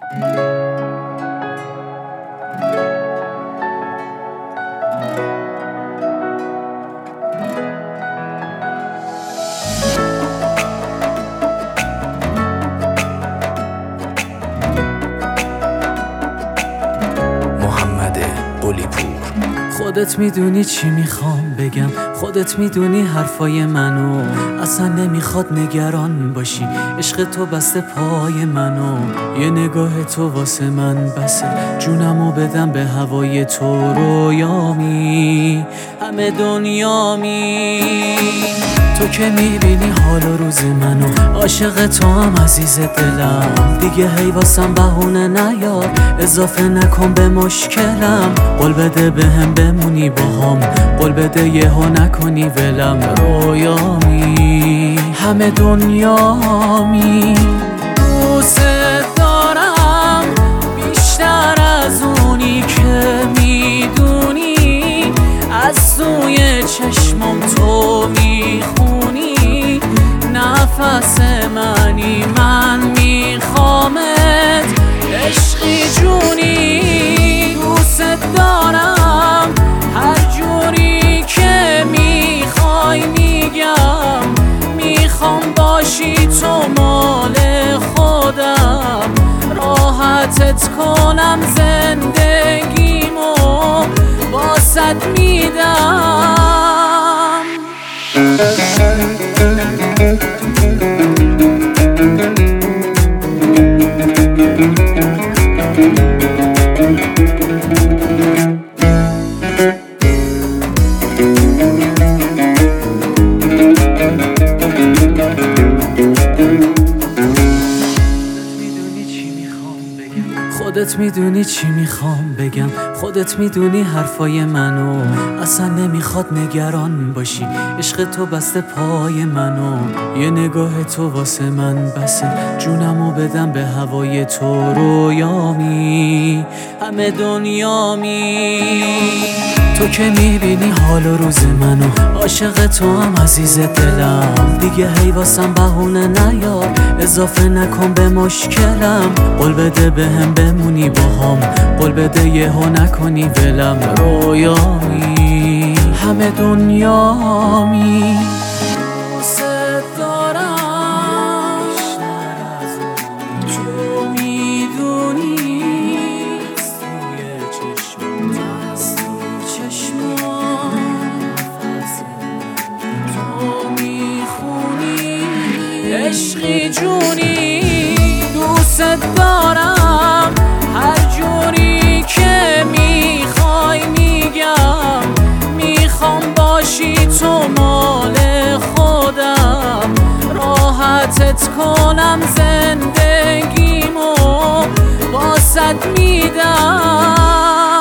خودت میدونی چی میخوام بگم، خودت میدونی حرفای منو، اصلا نمیخواد نگران باشی، عشق تو بسته پای منو، یه نگاه تو واسه من بسه، جونمو بدم به هوای تو، رویامی همه دنیامی. تو که میبینی حال و روز منو، عاشق تو هم عزیز دلم، دیگه هی واسم بهونه نیار، اضافه نکن به مشکلم، قول بده بهم بمونی باهام، قول بده یهو نکنی ولم، رویامی همه دنیامی. دوست دارم بیشتر از اونی که میدونی، از توی چشمم تو میخونی، نفس منی من میخوامت، عشقی جونی. دوست دارم هر جوری که میخوای میگم، میخوام باشی تو مال خودم، راحتت کنم زندگیمو باست میدم. خودت میدونی چی میخوام بگم، خودت میدونی حرفای منو، اصلا نمیخواد نگران باشی، عشق تو بسته پای منو، یه نگاه تو واسه من بسه، جونمو بدم به هوای تو، رویامی همه دنیامی. تو که میبینی حال و روز منو، عاشق تو هم عزیز دلم، دیگه هی واسم بهونه نیار، اضافه نکن به مشکلم، قول بده بهم بمونی باهام، قول بده یهو نکنی ولم، رویامی همه دنیامی. دوست دارم تو میدونی، عشقی جونی. دوست دارم هر جوری که میخوای میگم، میخوام باشی تو مال خودم، راحتت کنم زندگیمو باست میدم.